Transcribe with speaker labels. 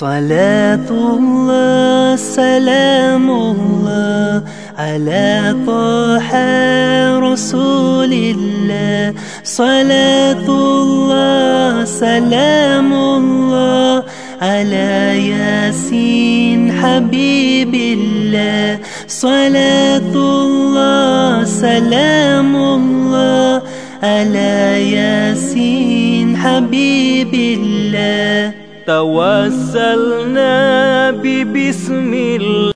Speaker 1: صلاة الله سلام الله على طه رسول الله. صلاة الله سلام الله على ياسين حبيب الله. صلاة الله سلام الله على ياسين حبيب الله.
Speaker 2: توسلنا ببسم الله